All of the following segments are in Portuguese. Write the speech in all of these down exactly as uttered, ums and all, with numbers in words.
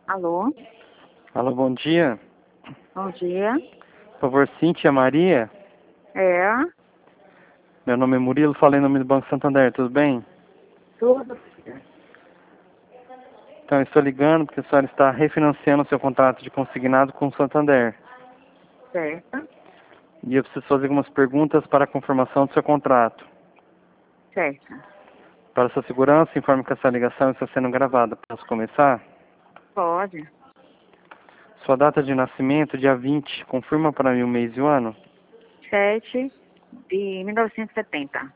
Alô, Alô, bom dia. bom dia. Por favor, Cíntia Maria. É, Meu nome é Murilo, falei em nome do Banco Santander, tudo bem? tudo Então, eu estou ligando porque a senhora está refinanciando o seu contrato de consignado com o Santander. certo, E eu preciso fazer algumas perguntas para a confirmação do seu contrato. certo. Para sua segurança, informe que essa ligação está sendo gravada. Posso começar? Pode. Sua data de nascimento, dia vinte, confirma para mim o mês e o ano? Sete de mil novecentos e setenta.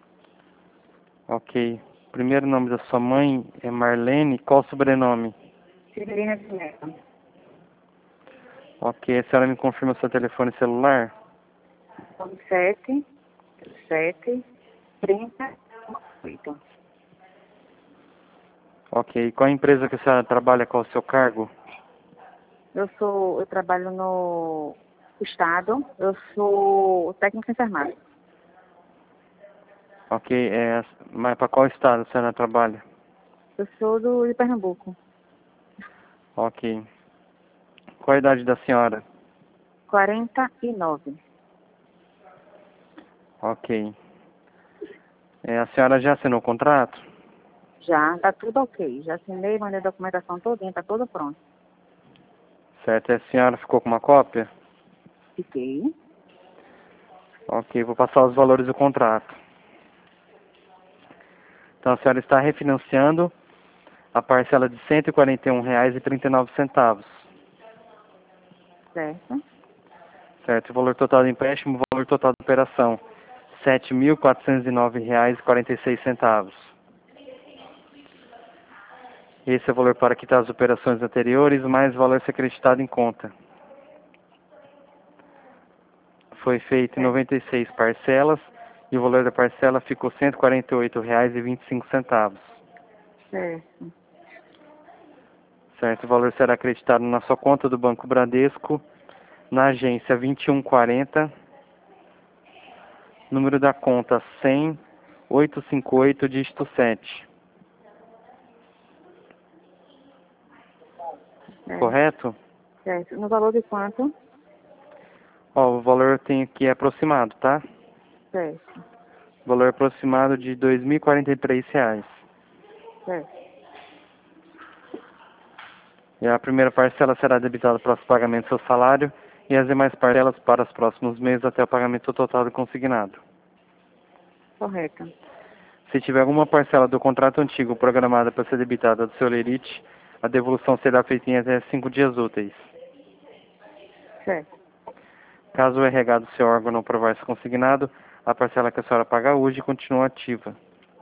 Ok. O primeiro nome da sua mãe é Marlene. Qual o sobrenome? Severina de Mello. Ok. A senhora me confirma o seu telefone celular? Sete, sete, trinta, oito. Ok. Qual a empresa que a senhora trabalha? Qual o seu cargo? Eu sou, eu trabalho no Estado, eu sou técnica enfermagem. Ok. É, mas para qual estado a senhora trabalha? Eu sou do de Pernambuco. Ok. Qual a idade da senhora? Quarenta e nove. Ok. É, a senhora já assinou o contrato? Já, tá tudo ok. Já assinei, mandei a documentação todinha, tá tudo pronto. Certo. E a senhora ficou com uma cópia? Fiquei. Ok. Vou passar os valores do contrato. Então, a senhora está refinanciando a parcela de cento e quarenta e um reais e trinta e nove centavos. Certo, Certo. O valor total do empréstimo, o valor total da operação, sete mil quatrocentos e nove reais e quarenta e seis centavos. Esse é o valor para quitar as operações anteriores, mais o valor ser acreditado em conta. Foi feito em certo, noventa e seis parcelas e o valor da parcela ficou cento e quarenta e oito reais e vinte e cinco centavos. certo. Certo. O valor será acreditado na sua conta do Banco Bradesco, na agência vinte e um quarenta, número da conta cem, oitocentos e cinquenta e oito, dígito sete. Certo, Correto? certo. No valor de quanto? Ó, o valor tem aqui é aproximado, tá? Certo, Valor aproximado de dois mil e quarenta e três reais. certo. E a primeira parcela será debitada para os pagamentos do seu salário e as demais parcelas para os próximos meses até o pagamento total do consignado. Correto. Se tiver alguma parcela do contrato antigo programada para ser debitada do seu lerite, a devolução será feita em até cinco dias úteis. Certo, Caso o R H do seu órgão não aprovar esse consignado, a parcela que a senhora paga hoje continua ativa.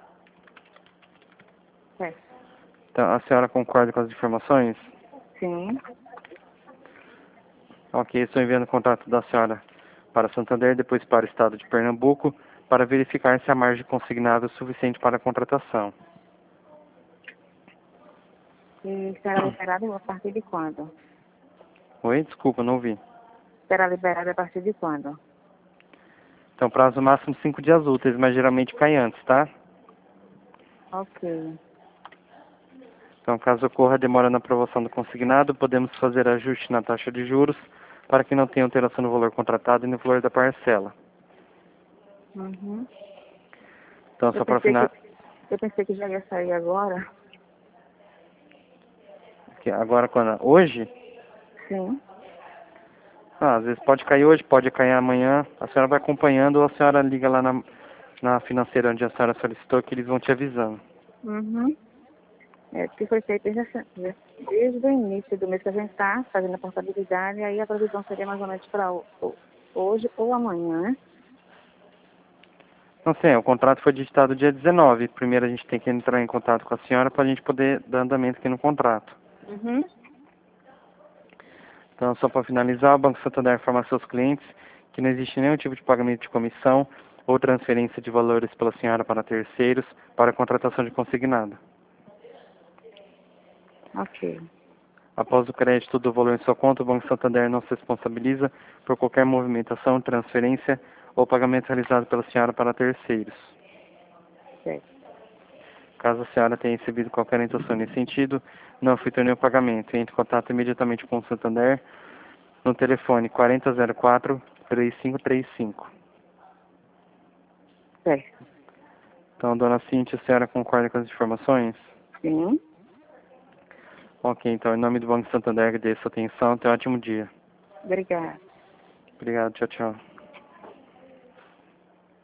certo. Então, a senhora concorda com as informações? Sim, Ok, estou enviando o contrato da senhora para Santander, depois para o estado de Pernambuco, para verificar se a margem consignada é suficiente para a contratação. e será liberado a partir de quando? Oi, desculpa, não ouvi. Será liberado a partir de quando? Então, prazo máximo cinco dias úteis, mas geralmente cai antes, tá? Ok, Então, caso ocorra demora na aprovação do consignado, podemos fazer ajuste na taxa de juros para que não tenha alteração no valor contratado e no valor da parcela. uhum. Então, Eu só para pensei que, final... eu pensei que já ia sair agora. Agora, quando... Hoje? Sim, Ah, às vezes pode cair hoje, pode cair amanhã. A senhora vai acompanhando ou a senhora liga lá na, na financeira onde a senhora solicitou que eles vão te avisando. uhum. É, porque foi feito desde, essa- desde o início do mês que a gente está fazendo a portabilidade, aí a previsão seria mais ou menos para hoje ou amanhã, né? Não sei, o contrato foi digitado dia dezenove. Primeiro a gente tem que entrar em contato com a senhora para a gente poder dar andamento aqui no contrato. Uhum. Então, só para finalizar, o Banco Santander informa aos seus clientes que não existe nenhum tipo de pagamento de comissão ou transferência de valores pela senhora para terceiros para a contratação de consignado. Ok, Após o crédito do valor em sua conta, o Banco Santander não se responsabiliza por qualquer movimentação, transferência ou pagamento realizado pela senhora para terceiros. certo. Caso a senhora tenha recebido qualquer instrução nesse sentido, não efetue nenhum pagamento. Entre em contato imediatamente com o Santander no telefone quarenta zero quatro, três cinco três cinco. Certo. Então, dona Cíntia, a senhora concorda com as informações? Sim. Ok, então, em nome do Banco Santander, agradeço a atenção. Tenha um ótimo dia. Obrigada. Obrigado, tchau, tchau.